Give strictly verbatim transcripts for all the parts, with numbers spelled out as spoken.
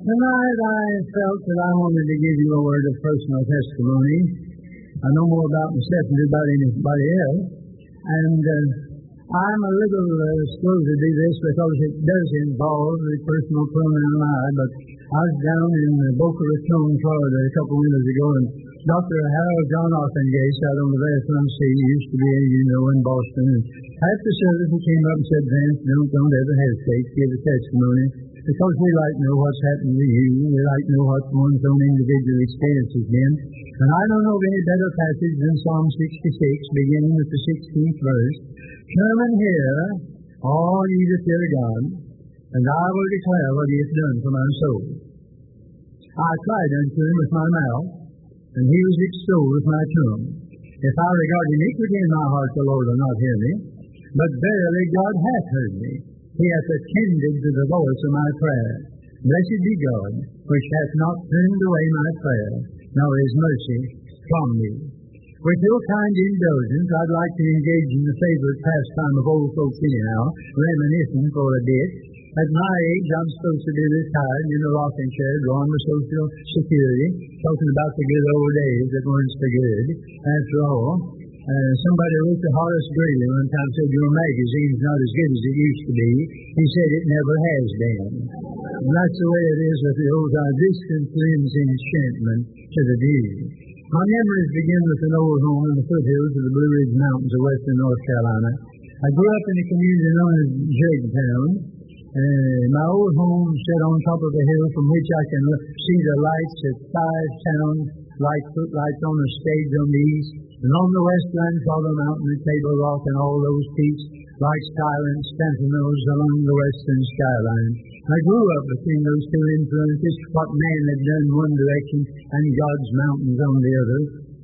Tonight I felt that I wanted to give you a word of personal testimony. I know more about myself than about anybody else. And uh, I'm a little uh, slow to do this because it does involve the personal pronoun I. But I was down in uh, Boca Raton, Florida a couple of winters ago, and Doctor Harold John Offengate out on the Verifone Sea used to be, you know, in Boston. And after service, he came up and said, Vance, don't, don't ever hesitate to give a testimony, because we like to know what's happened to you. We like to know what one's own individual experience has been. And I don't know of any better passage than Psalm sixty-six, beginning with the sixteenth verse. Come and hear, all ye that fear God, and I will declare what he hath done for my soul. I cried unto him with my mouth, and he was extolled with my tongue. If I regard iniquity in my heart, the Lord will not hear me. But verily God hath heard me. He hath attended to the voice of my prayer. Blessed be God, which hath not turned away my prayer, nor his mercy from me. With your kind indulgence, I'd like to engage in the favorite pastime of old folks anyhow, reminiscing for a bit. At my age, I'm supposed to be retired in a rocking chair, drawing the Social Security, talking about the good old days that weren't so good. After all, uh, somebody wrote to Horace Greeley one time, said, your magazine's not as good as it used to be. He said it never has been. And that's the way it is with the old time. Distance lends enchantment to the view. My memories begin with an old home in the foothills of the Blue Ridge Mountains of western North Carolina. I grew up in a community known as Jigtown. Uh, my old home sat on top of a hill from which I can look, see the lights at five towns, light footlights on the stage on the east, and on the west line, Father Mountain and Table Rock and all those peaks, like silent sentinels along the western skyline. I grew up between those two influences, what man had done one direction and God's mountains on the other.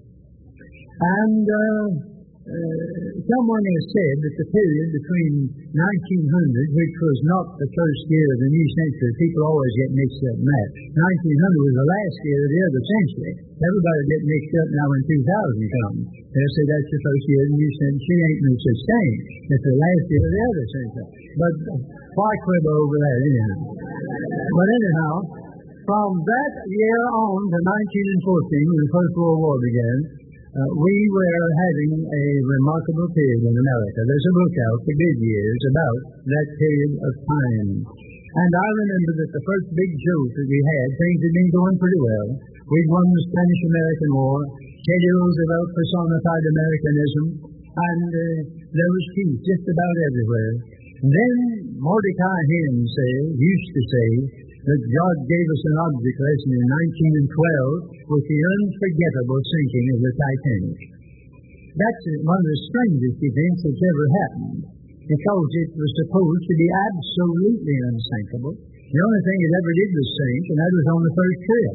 And uh, uh, someone has said that the period between nineteen hundred, which was not the first year of the new century, people always get mixed up in that. nineteen hundred was the last year of the other century. Everybody get mixed up now when two thousand comes. They'll say that's the first year of the new century. Ain't no such thing. It's the last year of the other century. But why quibble over that anyhow? But anyhow, from that year on to nineteen fourteen, when the First World War began, uh, we were having a remarkable period in America. There's a book out, The Big Years, about that period of time. And I remember that the first big joke that we had, things had been going pretty well. We'd won the Spanish-American War. Teddy Roosevelt personified Americanism. And uh, there was peace just about everywhere. And then Mordecai Hem said, used to say, that God gave us an object lesson in nineteen twelve with the unforgettable sinking of the Titanic. That's one of the strangest events that's ever happened, because it was supposed to be absolutely unsinkable. The only thing it ever did was sink, and that was on the first trip.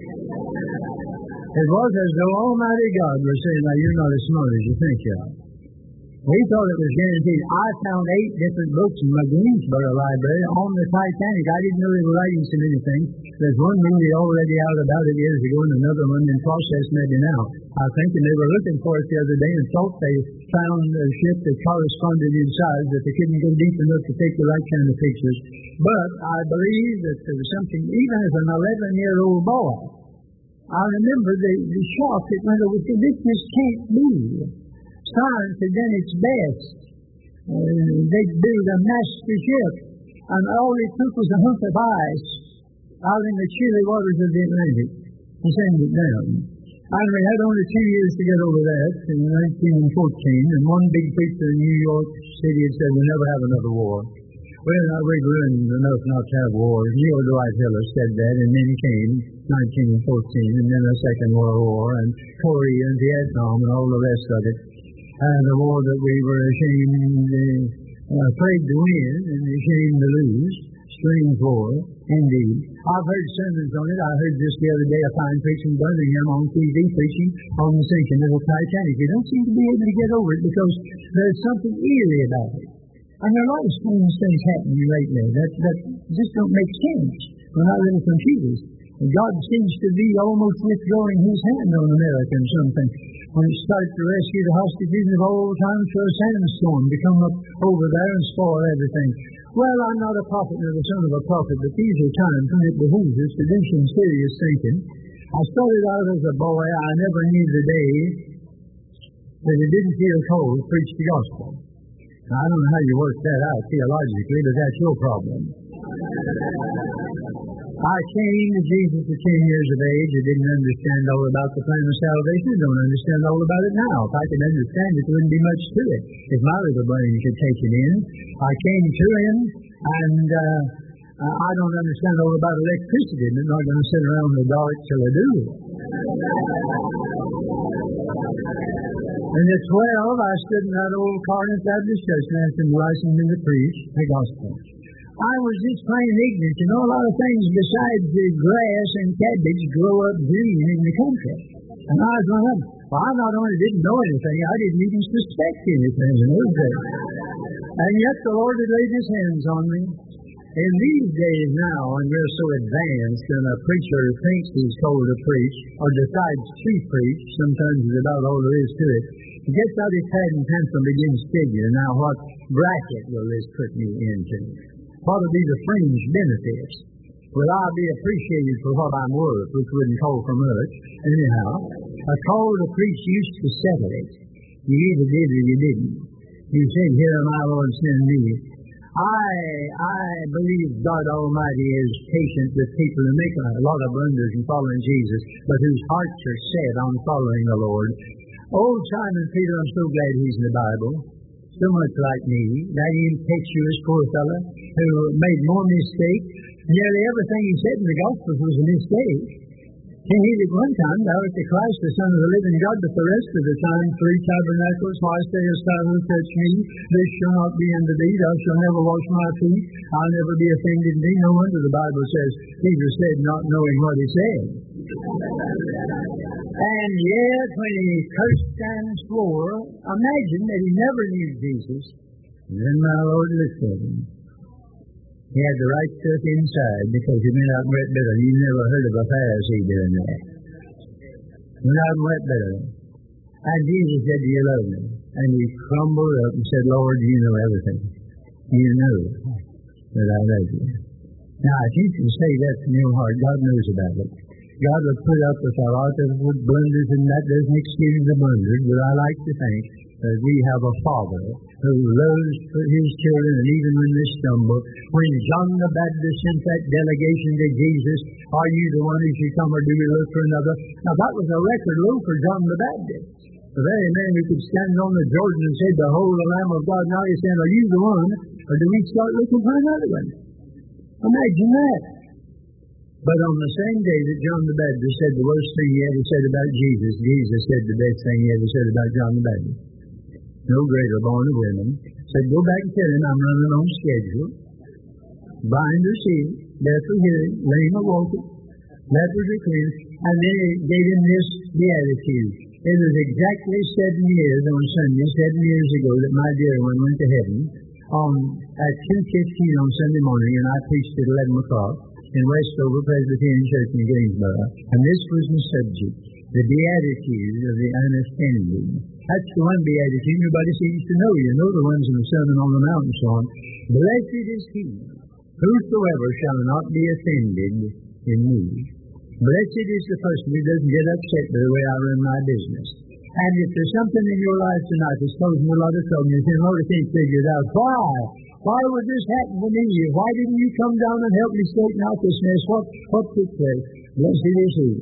It was as though Almighty God was saying, now you're not as smart as you think you are. We thought it was guaranteed. I found eight different books in my Greensboro library on the Titanic. I didn't know they were writing so many things. There's one movie already out about it years ago and another one in process maybe now. I think, and they were looking for it the other day and thought they found a ship that corresponded in size, but they couldn't go deep enough to take the right kind of pictures. But I believe that there was something, even as an eleven-year-old boy, I remember the, the shock that went over, this just can't be. Science had done its best. Uh, they built a master ship, and all it took was a hunk of ice out in the chilly waters of the Atlantic to send it down. And we had only two years to get over that in nineteen fourteen, and one big preacher in New York City had said, we'll never have another war. Well, now we've learned enough not to have wars. Neil Dwight Hiller said that, and then came nineteen fourteen, and then the Second World War, and Korea and Vietnam, and all the rest of it. And the war that we were ashamed, uh, afraid to win and ashamed to lose. Strange war, indeed. I've heard sermons on it. I heard just the other day a fine preacher in Birmingham on T V preaching on the sinking of the Titanic. You don't seem to be able to get over it because there's something eerie about it. And there are a lot of strange things happening lately that, that just don't make sense. We're not really confused. And God seems to be almost withdrawing his hand on America in something. When it starts to rescue the hostages of old times for a sandstorm to come up over there and spoil everything. Well, I'm not a prophet nor the son of a prophet, but these are times when it behooves us to do some serious thinking. I started out as a boy. I never knew the day that it didn't feel cold to preach the gospel. Now, I don't know how you work that out theologically, but that's your problem. I came to Jesus at ten years of age. I didn't understand all about the plan of salvation. I don't understand all about it now. If I could understand it, there wouldn't be much to it if my little brain could take it in. I came to Him, and uh, I don't understand all about electricity. I'm not going to sit around in the dark till I do. And at twelve, I stood in that old Corinth Baptist church and asked Him to license me to preach the gospel. I was just plain ignorant. You know, a lot of things besides the grass and cabbage grow up green in the country. And I was one of them. Well, I not only didn't know anything, I didn't even suspect anything in those days. And yet the Lord had laid His hands on me. In these days now, when we're so advanced and a preacher thinks he's told to preach, or decides to preach, sometimes it's about all there is to it, he gets out his pad and pencil and begins figuring, now what bracket will this put me into? What will be the fringe benefits? Will I be appreciated for what I'm worth, which wouldn't call for much? Anyhow, a call to preach used to settle it. You either did or you didn't. You said, "Here am I, Lord, send me." I I believe God Almighty is patient with people who make a lot of blunders in following Jesus, but whose hearts are set on following the Lord. Old Simon Peter, I'm so glad he's in the Bible. So much like me, that impetuous poor fellow who made more mistakes. Nearly everything he said in the Gospels was a mistake. He at one time, "Thou art the Christ, the Son of the living God," but the rest of the time, "Three tabernacles, why sayest thou who touch me? This shall not be unto thee. Thou shalt never wash my feet. I'll never be offended in thee." No wonder the Bible says Peter said, not knowing what he said. And yet, when he cursed and swore, imagine that he never knew Jesus. And then my Lord looked at him. He had the right stuff inside because he went out and wet better. You never heard of a Pharisee doing that. Went out and wet better. And Jesus said, "Do you love me?" And he crumbled up and said, "Lord, you know everything. You know that I love you." Now, if you can say that from your heart, God knows about it. God will put up with a lot of blunders, and that doesn't excuse the blunders, but I like to think that we have a Father who loves His children, and even when they stumble. When John the Baptist sent that delegation to Jesus, "Are you the one who should come, or do we look for another?" Now that was a record low for John the Baptist. The very man who could stand on the Jordan and say, "Behold the Lamb of God." Now he's saying, "Are you the one, or do we start looking for another one?" Imagine that. But on the same day that John the Baptist said the worst thing he ever said about Jesus, Jesus said the best thing he ever said about John the Baptist. No greater born of women. Said, "Go back and tell him I'm running on schedule. Blind or see, deaf or hearing, lame or walking, lepers or clean." And then he gave him this beatitude. It was exactly seven years on Sunday, seven years ago, that my dear one went to heaven on at two fifteen on Sunday morning, and I preached at eleven o'clock in Westover Presbyterian Church in Greensboro. And this was the subject, the beatitude of the unoffended. That's the one beatitude everybody seems to know. You know the ones in the Sermon on the Mount and so on. "Blessed is he whosoever shall not be offended in me." Blessed is the person who doesn't get upset by the way I run my business. And if there's something in your life tonight that's causing you a lot of trouble, you say, "Lord, I can't figure it out. Why? Why would this happen to me? Why didn't you come down and help me straighten out this mess? What, what took place?" Blessed is he.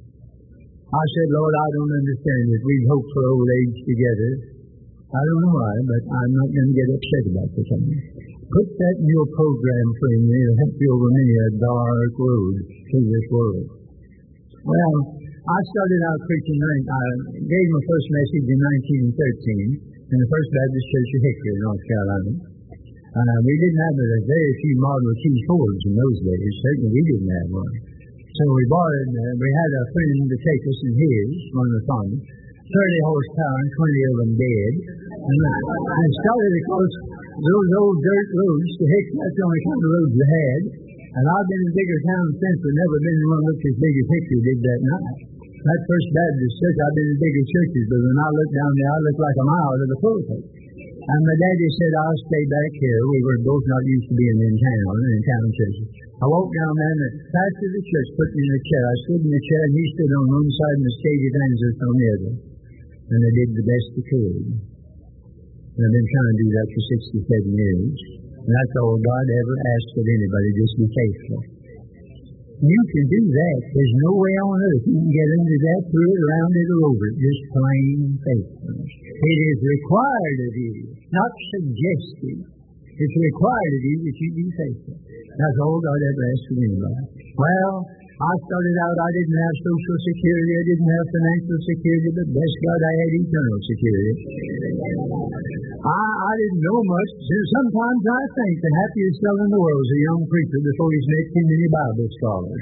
I said, "Lord, I don't understand it. We hope for old age together. I don't know why, but I'm not going to get upset about this. Put that in your program for me. It'll help you over many a dark road through this world." Well, I started out preaching, I gave my first message in nineteen thirteen in the First Baptist Church of Hickory, North Carolina. Uh, we didn't have a very few Model T Fords in those days. Certainly we didn't have one. So we borrowed, uh, we had a friend to take us in his, one of the farmers, thirty horsepower and twenty of them dead. And I started across those old dirt roads to Hickory. That's the only kind of roads we had. And I've been in bigger towns since, but never been in one that looked as big as Hickory did that night. That First Baptist Church, I've been in bigger churches, but when I look down there, I look like a mile to the pulpit. And my daddy said, I'll stay back here. We were both not used to being in town, in town churches. I walked down there and the pastor of the church put me in a chair. I stood in the chair and he stood on one side and the stage evangelist on the other. And I did the best I could. And I've been trying to do that for sixty-seven years. And that's all God ever asked of anybody, just be faithful. You can do that. There's no way on earth you can get into that, through it, around it, or over it. Just plain faithfulness. It is required of you, not suggested. It's required of you that you be faithful. That's all God ever asked of anybody. Well, I started out, I didn't have Social Security, I didn't have financial security, but bless God, I had eternal security. I, I didn't know much. Sometimes I think the happiest fellow in the world is a young preacher before he's met too many Bible scholars.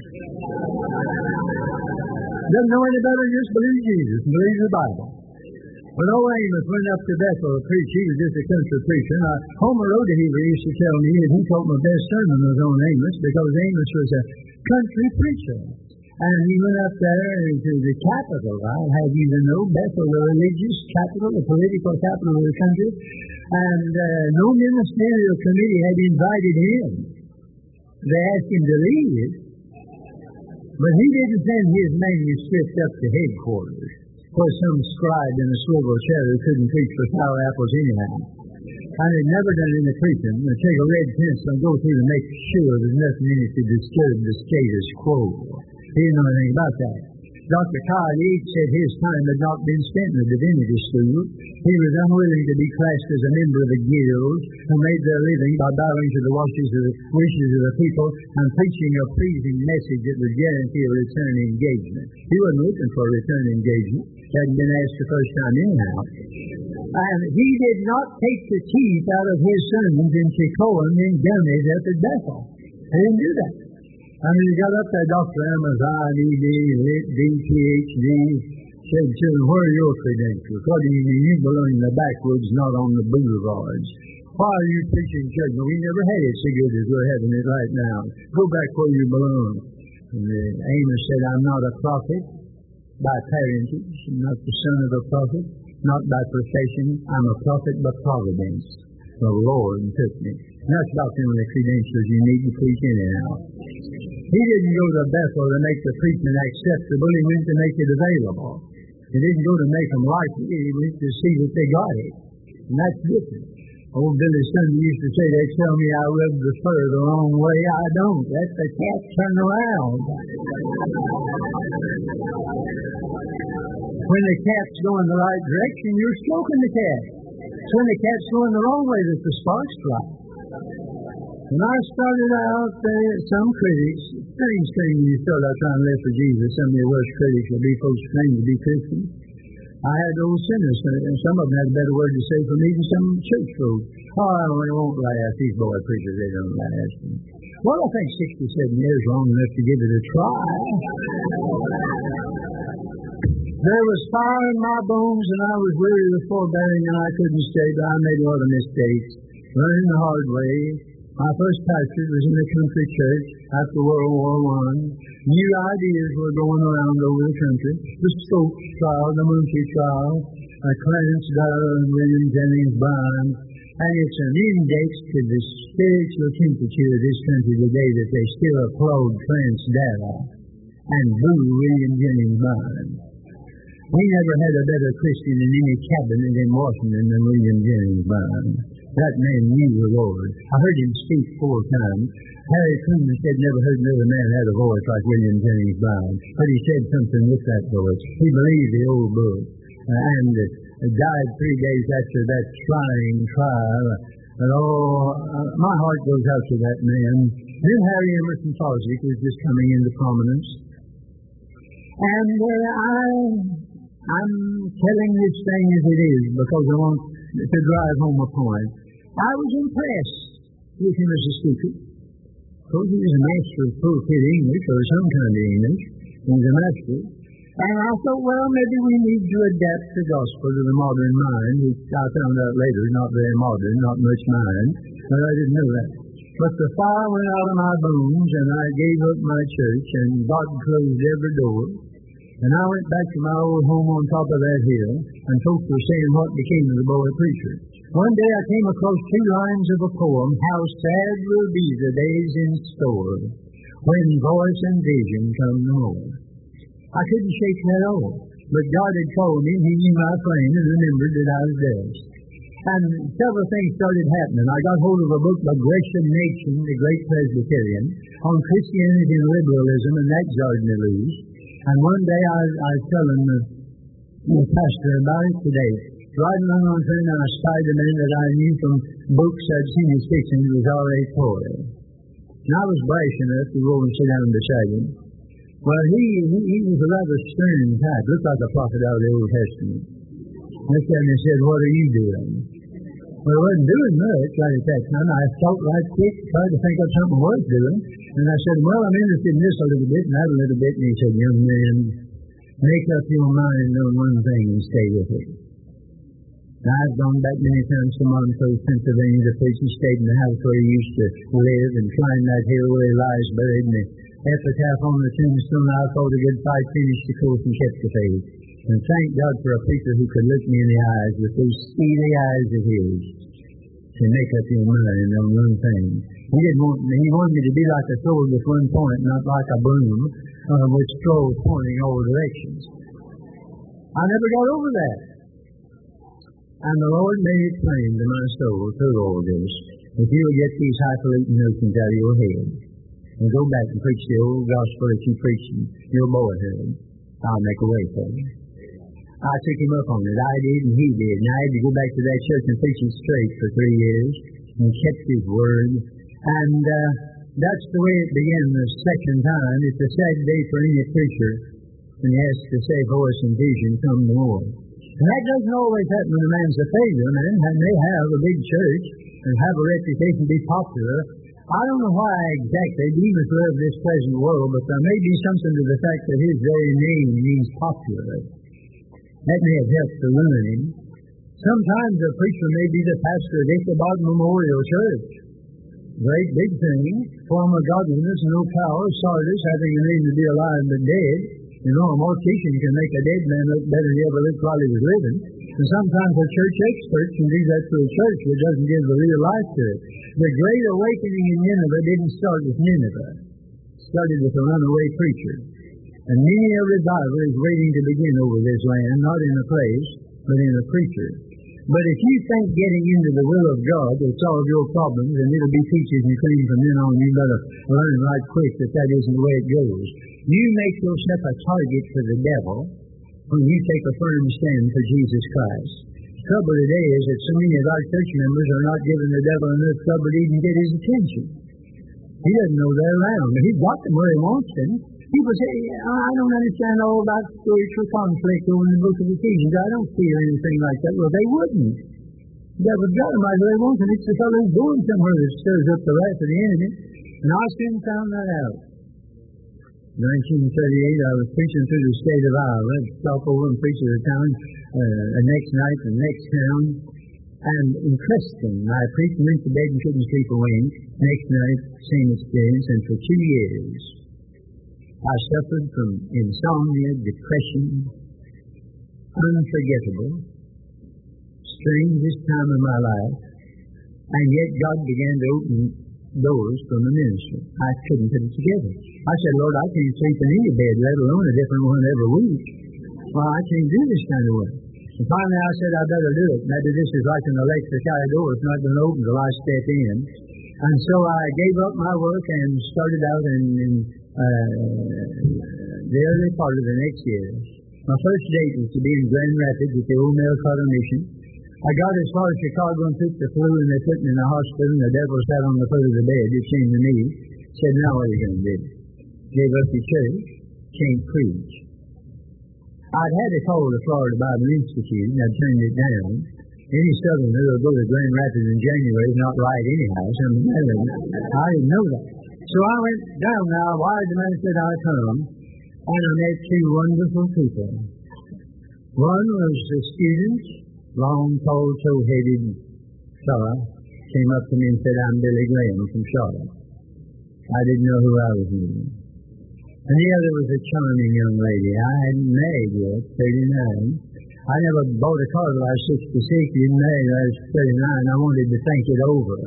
Doesn't know any better, just believe Jesus and believe the Bible. When old Amos went up to Bethel to preach, he was just a country preacher. Now, Homer Rodeheaver used to tell me that he thought my best sermon was on Amos because Amos was a country preacher. And he went up there to the capital. I'll have you to know, Bethel, the religious capital, the political capital of the country. And uh, no ministerial committee had invited him. They asked him to leave. But he didn't send his manuscript up to headquarters. For some scribe in a swivel chair who couldn't preach for sour apples anyhow. And had never done any preaching. They take a red pencil and go through to make sure there's nothing in it to disturb the status quo. He didn't know anything about that. Doctor Kyle Yates said his time had not been spent in the divinity school. He was unwilling to be classed as a member of a guild who made their living by bowing to the wishes of the, wishes of the people and preaching a pleasing message that would guarantee a return engagement. He wasn't looking for a return engagement. He hadn't been asked the first time anyhow. And he did not take the teeth out of his sermons in Chicoan and gummies up at Bethel. He didn't do that. I mean, he got up there, Doctor Amazon, E D, Lit, D, P H D, said to him, where are your credentials? What do you mean? You belong in the backwoods, not on the boulevards. Why are you preaching church? No, we never had it so good as we're having it right now. Go back where you belong. And uh, Amos said, I'm not a prophet by parentage, I'm not the son of a prophet, not by profession. I'm a prophet by providence. The Lord took me. And that's about the only credentials you need to preach anyhow. He didn't go to Bethel to make the preaching acceptable. He went to make it available. He didn't go to make them like it. He went to see that they got it. And that's different. Old Billy Sunday used to say, they tell me I rub the fur the wrong way. I don't. That's the cat turn around. When the cat's going the right direction, you're stroking the cat. So when the cat's going the wrong way, that the sparks fly. When I started out, uh, some critics, strange thing when you start out trying to live for Jesus, some of your worst critics will be folks claiming to be Christians. I had those sinners, and some of them had a better word to say for me than some church folk. Oh, I don't, won't last. These boy preachers, they don't last. Well, I think sixty-seven years long enough to give it a try. There was fire in my bones, and I was weary with forbearing, and I couldn't stay, but I made a lot of mistakes. Learning the hard way. My first pastor was in a country church after World War One. New ideas were going around over the country. The Stokes trial, the Monkey trial, uh, Clarence Darrow and William Jennings Bryan. And it's an index to the spiritual temperature of this country today that they still applaud Clarence Darrow and boo William Jennings Bryan. We never had a better Christian in any cabinet in Washington than William Jennings Bryan. That man knew the Lord. I heard him speak four times. Harry Truman said never heard another man had a voice like William Jennings Bryan. But he said something with that voice. He believed the old book. Uh, and uh, died three days after that trying trial. And oh, uh, my heart goes out to that man. Then Harry Emerson Fosdick was just coming into prominence. And uh, I, I'm telling this thing as it is because I want to drive home a point. I was impressed with him as a speaker. Because he was a master of pulpit English, or some kind of English. He was a master. And I thought, well, maybe we need to adapt the gospel to the modern mind, which I found out later is not very modern, not much mind. But I didn't know that. But the fire went out of my bones, and I gave up my church, and God closed every door. And I went back to my old home on top of that hill, and folks were saying what became of the boy preacher. One day I came across two lines of a poem, How sad will be the days in store, when voice and vision come no more. I couldn't shake that off, but God had called me, and He knew my frame, and remembered that I was there. And several things started happening. I got hold of a book by Gresham Machen, the great Presbyterian, on Christianity and liberalism, and that jarred me loose. And one day I, I was telling the, the pastor about it today. Riding along on train, and I spied a man that I knew from books I'd seen his fiction. It was R A Torrey. And I was brash enough to go and sit down beside him. Well, he, he, he was a rather stern type. Looked like a prophet out of the Old Testament. Looked at me and said, "What are you doing?" Well, I wasn't doing much right at that time. I thought right quick, tried to think of something worth doing. And I said, "Well, I'm interested in this a little bit and that a little bit." And he said, "Young man, make up your mind on one thing and stay with it." And I've gone back many times to Montrose, Pennsylvania, to preach and stayed in the house where he used to live and climbed that hill where he lies buried. And the epitaph on the tombstone, "I fought a good fight, finished the course, and kept the faith." And thank God for a preacher who could look me in the eyes with those steely eyes of his to make up your mind on one thing. He didn't want me, he wanted me to be like a sword with one point, not like a broom uh, with straws pointing all directions. I never got over that. And the Lord made it plain to my soul through all this, if you'll get these highfalutin notions out of your head and go back and preach the old gospel that you preached in your boyhood, I'll make a way for you. I took him up on it. I did and he did. And I had to go back to that church and preach it straight for three years and kept his word. And uh, that's the way it began the second time. It's a sad day for any preacher when he has to say voice and vision come no more. And that doesn't always happen when a man's a failure. A man may have a big church and have a reputation to be popular. I don't know why exactly demons love this present world, but there may be something to the fact that his very name means popular. That may have helped to ruin him. Sometimes a preacher may be the pastor of Ichabod Memorial Church. Great big thing, form of godliness, no power, Sardis, having a name to be alive but dead. You know, a mortician can make a dead man look better than he ever looked while he was living. And sometimes a church expert can do that to a church that doesn't give the real life to it. The Great Awakening in Nineveh didn't start with Nineveh. It started with a runaway preacher. And many a revival is waiting to begin over this land, not in a place, but in a preacher. But if you think getting into the will of God will solve your problems, and it'll be peaches and cream from then on, you better learn right quick that that isn't the way it goes. You make yourself a target for the devil when you take a firm stand for Jesus Christ. The trouble today is that so many of our church members are not giving the devil enough trouble to even get his attention. He doesn't know they're around, but he's got them where he wants them. People say, "I don't understand all about spiritual conflict over in the book of Ephesians. I don't feel anything like that." Well, they wouldn't. The devil's got them right where he wants them. It's the fellow who's going somewhere that stirs up the wrath of the enemy. And I soon found that out. In nineteen thirty-eight, I was preaching through the state of Iowa. I'd stop over and preach at a town, uh, the next night, the next town. And in Creston, I preached and went to bed and couldn't sleep a wink. Next night, same experience. And for two years, I suffered from insomnia, depression, unforgettable, strangest time of my life, and yet God began to open doors from the ministry. I couldn't put it together. I said, "Lord, I can't sleep in any bed, let alone a different one every week. Well, I can't do this kind of work." And finally I said, "I better do it. Maybe this is like an electric eye door. It's not going to open till I step in." And so I gave up my work and started out in, in uh, the early part of the next year. My first date was to be in Grand Rapids at the old Melcotto Mission. I got as far as Chicago and took the flu, and they put me in the hospital, and the devil sat on the foot of the bed. It came to me, said, "Now what are you going to do?" Gave up the church, can't preach. I'd had a call to Florida Bible Institute, and I'd turned it down. Any Southerner will go to Grand Rapids in January is not right anyhow. So I didn't know that. So I went down now, wired the man said I come, and I met two wonderful people. One was the student, long, tall, tow-headed fellow, came up to me and said, "I'm Billy Graham from Charlotte." I didn't know who I was meeting. And the other was a charming young lady. I hadn't married yet, thirty-nine. I never bought a car till I was sixty-six. Didn't marry till I was thirty-nine. I wanted to think it over.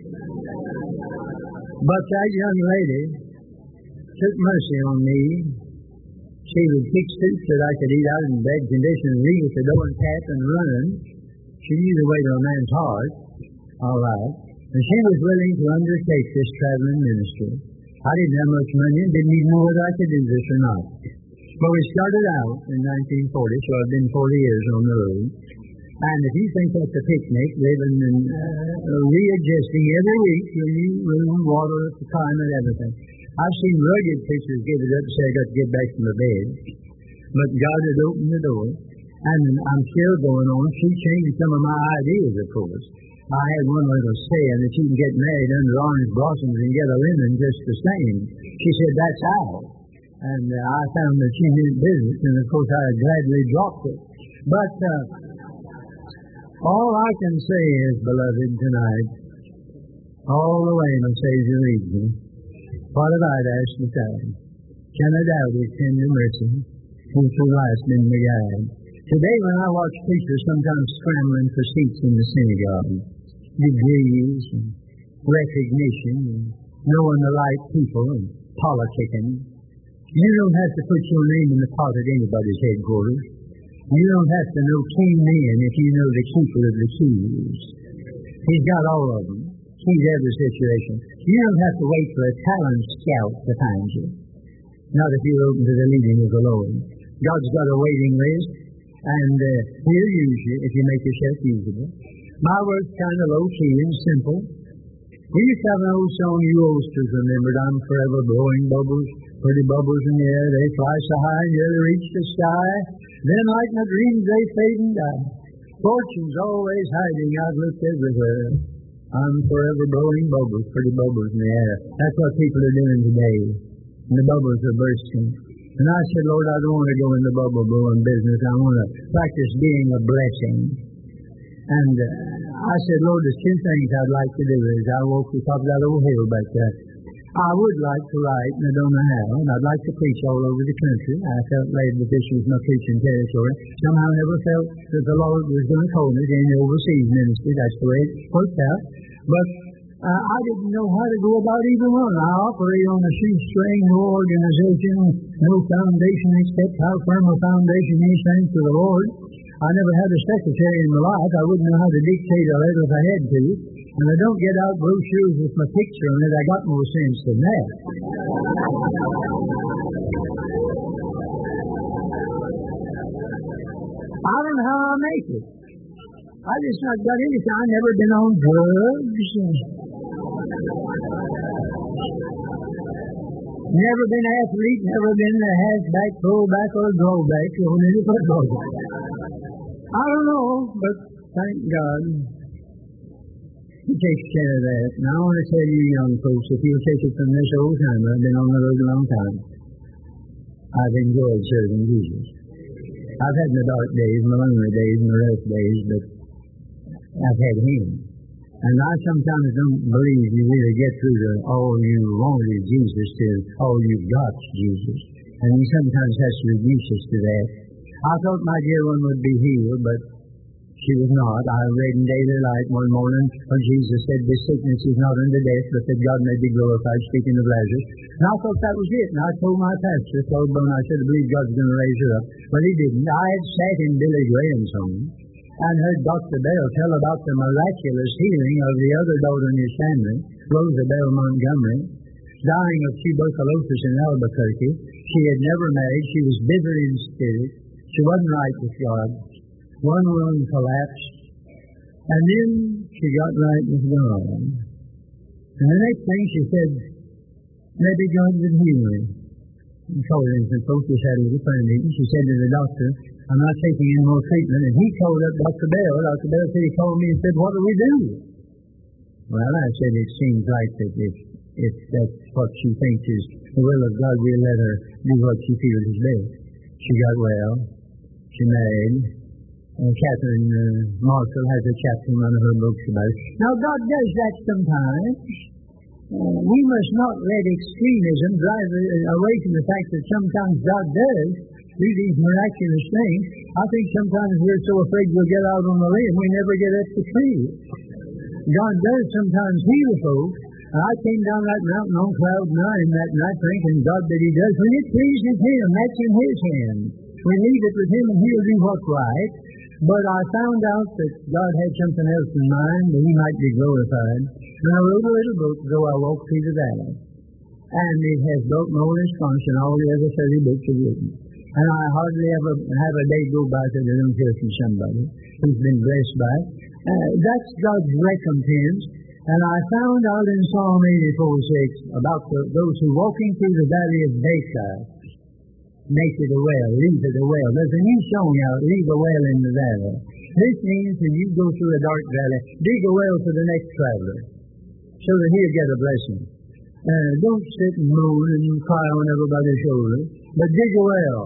But that young lady took mercy on me. She would fix soup so that I could eat out in bed condition and read at the door and tap and run. She knew the way to a man's heart. All right. And she was willing to undertake this traveling ministry. I didn't have much money and didn't even know whether I could do this or not. But we started out in nineteen forty, so I've been forty years on the road. And if you think that's a picnic, living and uh, readjusting every week, you room, water, the climate, everything. I've seen rugged preachers give it up and say, I got to get back to my bed. But God had opened the door. And I'm still going on. She changed some of my ideas, of course. I had one little saying that you can get married under orange blossoms and get a linen just the same. She said, that's out. And uh, I found that she meant business, and of course I gladly dropped it. But uh, all I can say is, beloved, tonight, all the way my Savior leads me, what have I to ask beside? Can I doubt His tender mercy, who through life's been my guide? Today when I watch preachers sometimes scrambling for seats in the synagogue, degrees and recognition and knowing the right people and politicking, you don't have to put your name in the pot at anybody's headquarters. You don't have to know key men if you know the keeper of the keys. He's got all of them. He's every situation. You don't have to wait for a talent scout to find you. Not if you're open to the leading of the Lord. God's got a waiting list, and uh, He'll use you if you make yourself usable. My work's kind of low-key and simple. We used to have an old song you oldsters remembered, I'm forever blowing bubbles, pretty bubbles in the air, they fly so high, nearly reach the sky. Then like my dreams they fade and die. Fortune's always hiding, I've looked everywhere. I'm forever blowing bubbles, pretty bubbles in the air. That's what people are doing today. And the bubbles are bursting. And I said, Lord, I don't want to go in the bubble blowing business. I want to practice being a blessing. And uh, I said, Lord, there's two things I'd like to do. As I walk the top of that old hill back there, I would like to write, and I don't know how, and I'd like to preach all over the country. I felt led that this was my preaching territory. Somehow I never felt that the Lord was going to call me to any overseas ministry. That's the way it worked out. But uh, I didn't know how to go about either one. I operate on a shoestring, no organization, no foundation except how firm a foundation he stands for the Lord. I never had a secretary in my life. I wouldn't know how to dictate a letter if I had to. And I don't get out brochures with my picture on it. I got more sense than that. I don't know how I make it. I just not got anything. I've never been on drugs. Never been an athlete. Never been a halfback, fullback, or a goalback on any football game. I don't know, but thank God He takes care of that. And I want to tell you young folks, if you'll take it from this old timer, I've been on the road a long time, I've enjoyed serving Jesus. I've had my dark days, my lonely days, my rough days, but I've had Him. And I sometimes don't believe you really get through to all you want is Jesus to all you've got is Jesus. And He sometimes has to reduce us to that. I thought my dear one would be healed, but she was not. I read in Daily Light one morning when Jesus said, this sickness is not unto death, but that God may be glorified, speaking of Lazarus. And I thought that was it. And I told my pastor, told Bone, I said, I believe God's going to raise her up. But He didn't. I had sat in Billy Graham's home and heard Doctor Bell tell about the miraculous healing of the other daughter in his family, Rosa Bell Montgomery, dying of tuberculosis in Albuquerque. She had never married. She was bitter in spirit. She wasn't right with God. One lung collapsed, and then she got right with God. And the next thing she said, maybe God would heal me. And told her, and folks just had a little prayer meeting. She said to the doctor, I'm not taking any more treatment. And he called up Doctor Bell. Doctor Bell said, he called me and said, what do we do? Well, I said, it seems like that if, if that's what she thinks is the will of God, we'll let her do what she feels is best. She got well. She married. And Catherine uh, Marshall has a chapter in one of her books about it. Now, God does that sometimes. Uh, we must not let extremism drive away from the fact that sometimes God does do these miraculous things. I think sometimes we're so afraid we'll get out on the limb we never get up the tree. God does sometimes heal folks. I came down that mountain on cloud nine that night thinking God that He does. When it pleases Him, that's in His hand. We leave it with Him and He'll do what's right. But I found out that God had something else in mind, that He might be glorified. And I wrote a little book, Though I Walk Through the Valley. And it has broke more response than all the other thirty books have written. And I hardly ever have a day go by that I don't hear from somebody who's been blessed by it. Uh, that's God's recompense. And I found out in Psalm eighty-four six about the, those who walking through the valley of Baca make it a well, leave it a well. There's a new song out, leave a well in the valley. This means when you go through a dark valley, dig a well for the next traveler so that he'll get a blessing. Uh, don't sit and moan and cry on everybody's shoulder, but dig a well.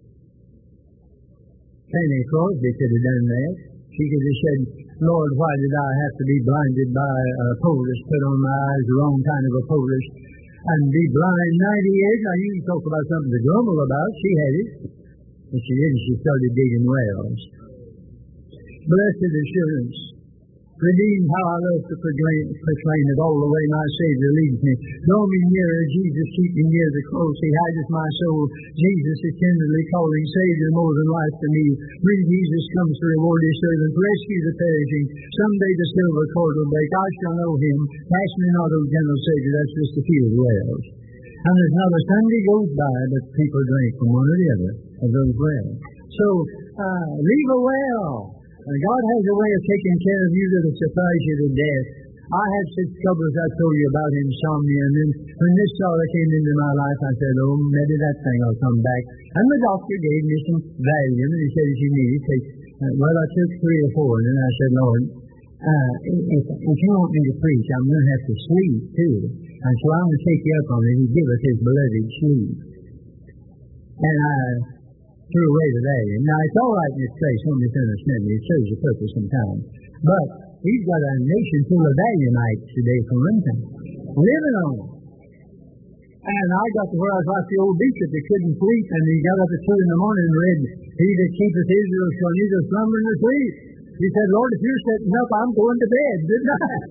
Fanny Crosby could have done that. She could have said, Lord, why did I have to be blinded by a poultice, put on my eyes the wrong kind of a poultice, and be blind ninety years? Now, you can talk about something to grumble about. She had it. But she didn't. She started digging wells. Blessed assurance. Redeemed, how I love to proclaim, proclaim it all the way my Savior leads me. Draw me nearer, Jesus, keep me near the cross. He hideth my soul. Jesus is tenderly calling, Savior more than life to me. When Jesus comes to reward His servants, rescue the perishing. Someday the silver cord will break. I shall know Him. Pass me not, O gentle Savior. That's just a few of the wells. And there's not a Sunday goes by but people drink from one or the other of those wells. So, uh, leave a well. And God has a way of taking care of you that'll surprise you to death. I had such troubles I told you about insomnia, and then when this sorrow came into my life, I said, oh, maybe that thing will come back. And the doctor gave me some Valium, and he said, if you need it, take, uh, well, I took three or four, and then I said, Lord, uh, if, if you want me to preach, I'm going to have to sleep, too. And so I'm going to take you up on it. He gave us His beloved sleep. And I threw away the Valium. Now, it's all right in this place, when it's understand me. It serves a purpose sometimes. But He's got a nation full of Valiumites today from Lincoln, living on it. And I got to where I was like the old bishop that couldn't sleep, and he got up at two in the morning and read, He that keepeth Israel shall neither slumber nor sleep. He said, Lord, if you're setting up, I'm going to bed. Good night.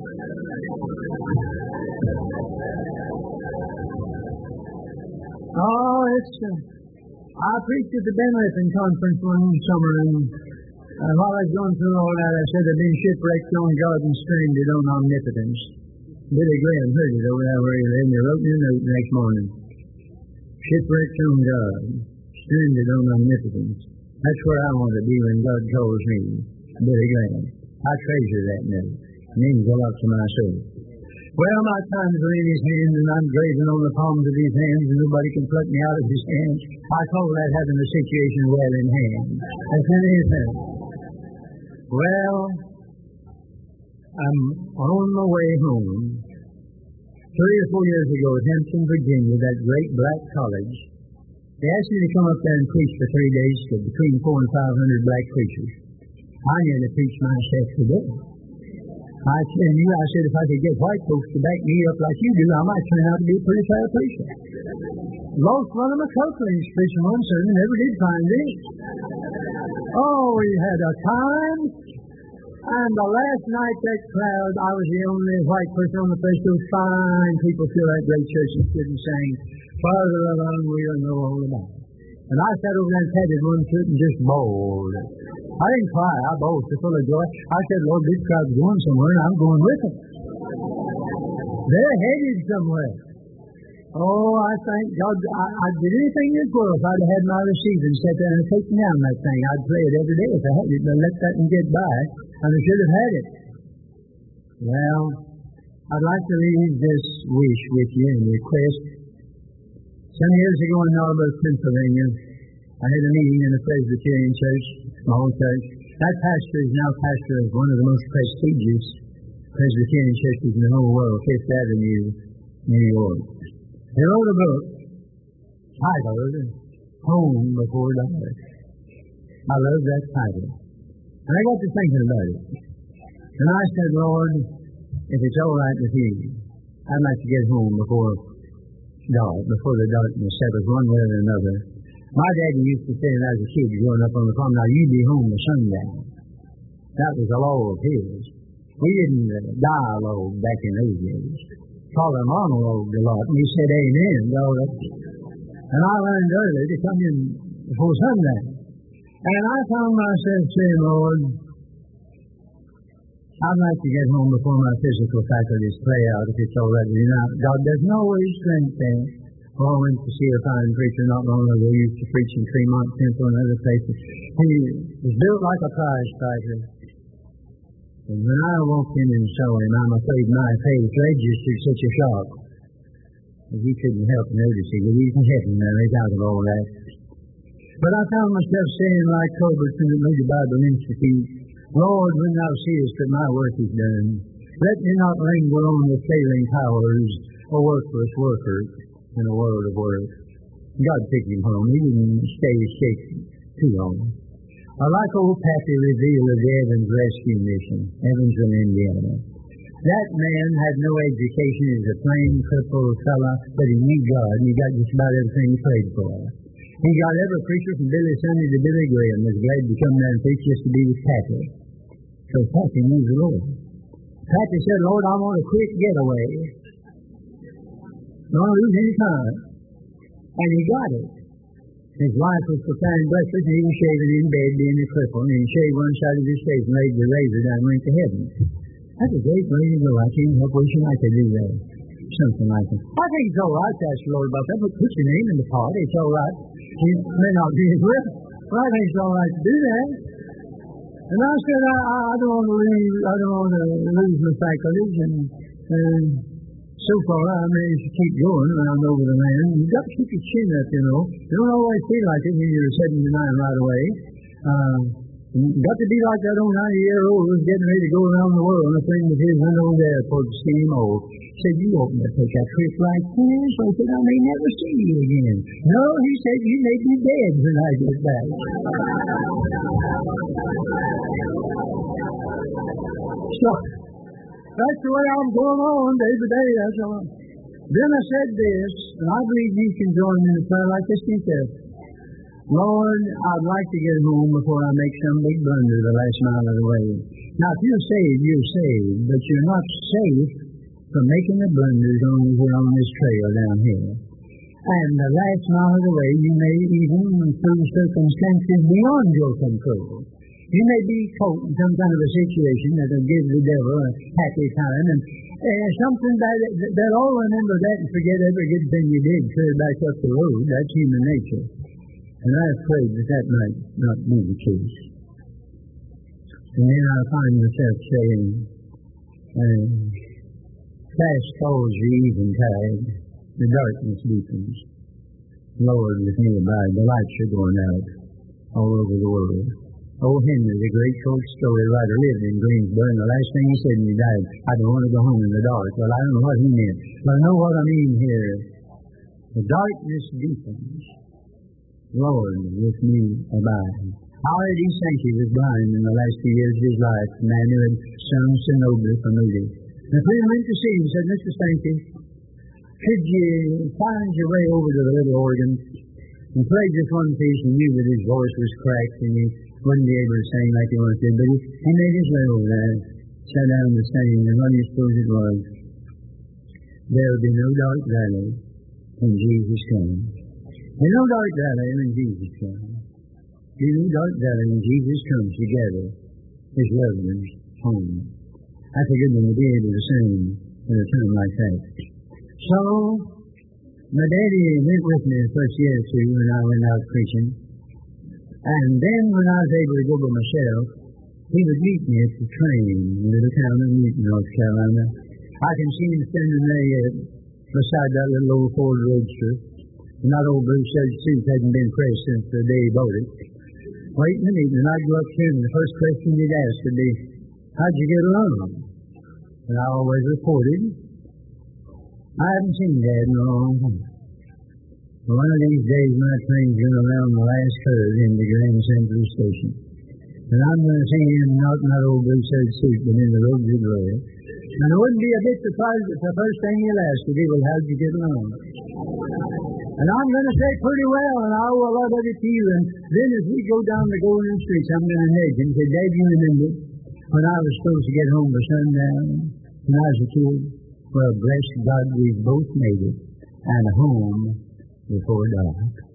Oh, it's... Uh, I preached at the Ben Lippen conference one summer, and uh, while I was going through all that, I said I'd been shipwrecked on God and stranded on omnipotence. Billy Graham heard it over there where he lived, and he wrote me a note the next morning. Shipwrecked on God, stranded on omnipotence. That's where I want to be when God calls me, Billy Graham. I treasure that note. It means a lot to my soul. Well, my times are in His hands, and I'm grazing on the palms of His hands, and nobody can pluck me out of His hands. I call that having the situation well in hand. That's in His hands. Well, I'm on my way home. Three or four years ago at Hampton, Virginia, that great black college, they asked me to come up there and preach for three days to between four and five hundred black preachers. I nearly preached myself to death. I tell you, I said, if I could get white folks to back me up like you do, I might turn out to be a pretty fair preacher. Lost one of my couplings preaching one sermon, never did find it. Oh, we had a time. And the last night, that crowd, I was the only white person on the place. Those fine people fill that great church and stood and sang, Farther along we don't know all about it. And I sat over there and patted one foot and just bawled. I didn't cry. I bawled so full of joy. I said, Lord, this crowd's going somewhere, and I'm going with them. They're headed somewhere. Oh, I thank God. I, I'd do anything in the world if I'd have had my receiver and sat there and taken down that thing. I'd play it every day if I had it, but let that one get by, and I should have had it. Well, I'd like to leave this wish with you and request. Some years ago in Norwood, Pennsylvania, I had a meeting in a Presbyterian church, small church. That pastor is now pastor of one of the most prestigious Presbyterian churches in the whole world, Fifth Avenue, New York. He wrote a book titled Home Before Dark. I love that title. And I got to thinking about it. And I said, Lord, if it's all right with you, I'd like to get home before dark, before the darkness settles one way or another. My daddy used to say when I was a kid growing up on the farm, now you be home to sundown. That was a law of his. We didn't uh, dialogue back in those days. Called a monologue a lot, and he said amen to all that. And I learned early to come in before sundown. And I found myself saying, Lord, I'd like to get home before my physical faculties play out, if it's all right with you. Now, God doesn't always strength there. Oh, I went to see a fine preacher not long ago. He used to preach in Fremont Temple and other places. He was built like a prize fighter. And when I walked in and saw him, I'm afraid my face registered such a shock that he couldn't help noticing that he's in heaven now. He's out of all that. But I found myself saying like Culbertson at Moody Bible Institute, Lord, when thou seest that my work is done, let me not linger on the failing powers, a worthless worker in a world of work. God took him home. He didn't stay sick too long. I like old Pappy Reveal of the Evans Rescue Mission, Evansville, Indiana. That man had no education. He was a plain, crippled fellow, but he knew God, and he got just about everything he prayed for. He got every preacher from Billy Sunday to Billy Graham was glad to come down and preach just to be with Pappy. So Pappy knew the Lord. Pappy said, Lord, I want a quick getaway. Don't lose any time. And he got it. His wife was preparing breakfast, and he was shaving in bed, being a cripple, and he shaved one side of his face and laid the razor down and went to heaven. That's a great way to go. I can't help wishing I could do that. Something like that. I think it's all right to ask the Lord about that, but put your name in the pot. It's all right. It may not be his will, but I think it's all right to do that. And I said, I, I don't want to lose, I don't want to lose my faculties, and, and so far I managed to keep going around over the land. You've got to keep your chin up, you know. You don't always feel like it when you're seventy-nine right away. Uh, you've got to be like that old ninety-year-old who's getting ready to go around the world. And a friend of his went over there for the steam old. Said, you oughtn't to take that trip like this. I said, I may never see you again. No, he said, you may be dead when I get back. So, that's the way I'm going on day by day. That's all. Then I said this, and I believe you can join me in a prayer like this yourself. Lord, I'd like to get home before I make some big blunder the last mile of the way. Now, if you're saved, you're saved, but you're not safe from making the blunders on here on this trail down here. And the last mile of the way, you may even through circumstances beyond your control. You may be caught in some kind of a situation that will give the devil a happy time, and uh, something that they'll all remember that and forget every good thing you did, clear back up the road. That's human nature. And I pray that that might not be the case. And then I find myself saying, um, fast falls the eventide, the darkness deepens. Lord, with me abide, the lights are going out all over the world. Old Henry, the great cold story writer, lived in Greensboro, and the last thing he said when he died, I don't want to go home in the dark. Well, I don't know what he meant, but I know what I mean here. The darkness deepens. Lord, with me abide. Already Sankey was blind in the last few years of his life, the man who had sung so nobly for Moody. And the friend went to see him and said, Mister Sankey, could you find your way over to the little organ and play just one piece, and knew that his voice was cracked and he wouldn't be able to sing like he wanted to, but he, he made his way over there, sat down to sing, and what do you suppose it was? There will be no dark valley when Jesus comes. There's no dark valley when Jesus comes. There's no dark valley when Jesus comes together, his loved ones home. That's a good one to be able to sing at a time like that. So, my daddy went with me the first year or two when I went out preaching. And then when I was able to go by myself, he would meet me at the train in the little town of Newton, North Carolina. I can see him standing there beside that little old Ford Roadster. And that old blue shirted suit hadn't been pressed since the day he bought it. Waiting to meet him, and I'd go up to him, and the first question he'd ask would be, how'd you get along? And I always reported, I haven't seen Dad in a long time. One of these days, my train's going around the last curve into Grand Central Station. And I'm going to see him not in that old blue shirt suit, but in the robes of glory. And it wouldn't be a bit surprised if the first thing you'll ask would be, well, how'd you get along? And I'm going to say pretty well, and I owe a lot of it to you. And then as we go down the Golden Streets, I'm going to nudge and say, Dad, you remember when I was supposed to get home by sundown when I was a kid? Well, bless God, we've both made it, and home before dark.